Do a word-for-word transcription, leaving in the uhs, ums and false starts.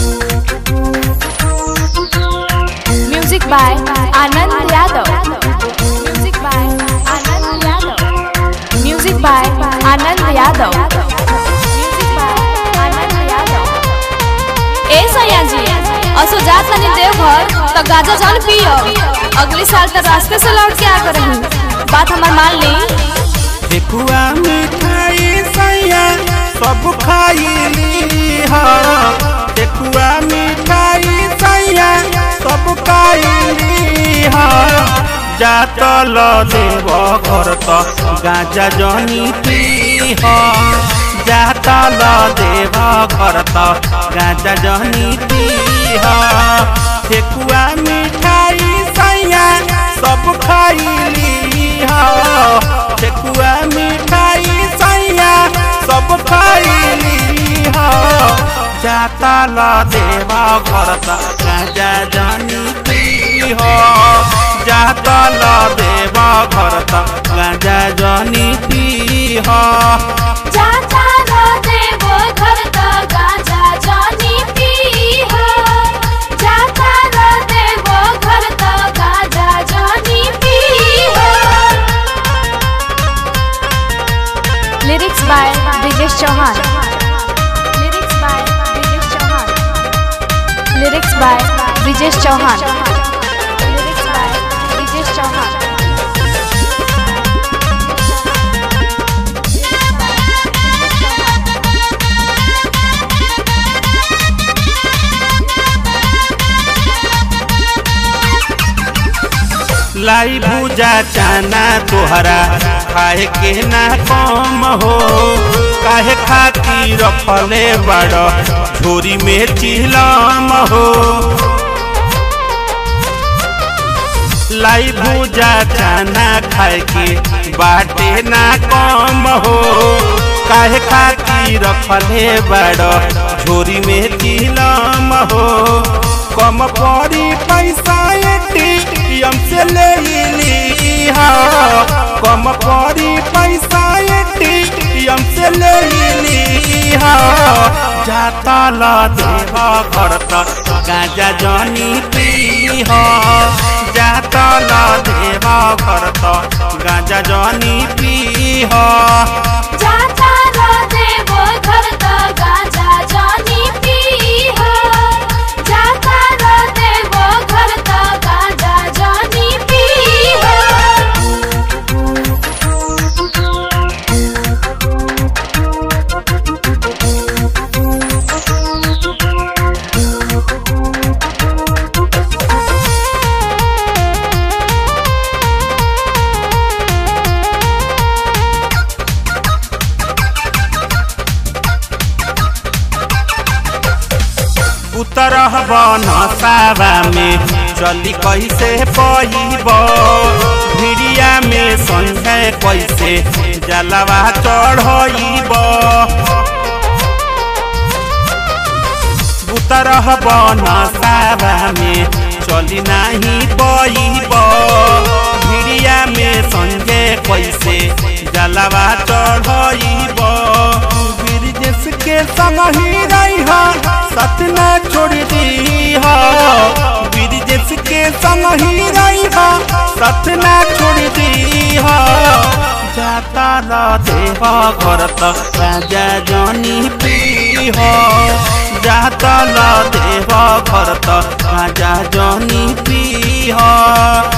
Music by Anand Yadav. Music by Anand Yadav. Music by Anand Yadav. Music by Anand Yadav. ए सैया जी, असो जात नहीं देवघर तो गाजा जल पियो। अगले साल तक रास्ते से लौट के आ करेंगे। बात हमार मान ली। ठेकुआ मिठाई सैया सब खाइली हा। ठेकुआ मिठाई सैया सब खाइली हा। जातल देव घर तो गाजा जनी पी हा। जातल देव घर तो गाजा जनी पी हा। ठेकुआ मिठाई सैया सब खाइली हा। ठेकुआ मिठाई सैया सब खाइली हा। जातल देव घर तो गाजा जनी पी हा। जातल देव घर तो गाजा जनी पी हा। Lyrics by Brijesh Chauhan. Lyrics by Brijesh Chauhan. Lyrics by Brijesh Chauhan. Lyrics by Brijesh Chauhan. लाई भूजा चाना तोहरा खाए के ना कम हो। काहे खाती रखले बड़ झोरी में चिलम हो। लाई भूजा चाना खाए के बाटे ना कम हो। काहे खाती रखले बड़ झोरी में चिलम हो। कम पड़ी पैसा एटीएम से ले ली हा। कम पड़ी पैसा एटीएम से ले ली हा। जातल देव घर तो गाजा जनी पी हा। जातल देव घर तो गाजा जनी पी हा। उतरह बनसावा में चली कैसे पईब। भिड़िया में संझे कैसे जलवा चढ़ईब। उतरह बनसावा में चली नहीं पईब। भिड़िया में संझे कैसे जलवा चढ़ईब। ब्रिजेश के संग ही रही सत न छोड़ दी हा। ब्रिजेश के संग ही रही सत न छोड़ दी हा। जातल देव घर तो गाजा जनी पी हा। जातल देव घर तो गाजा जनी पी हा।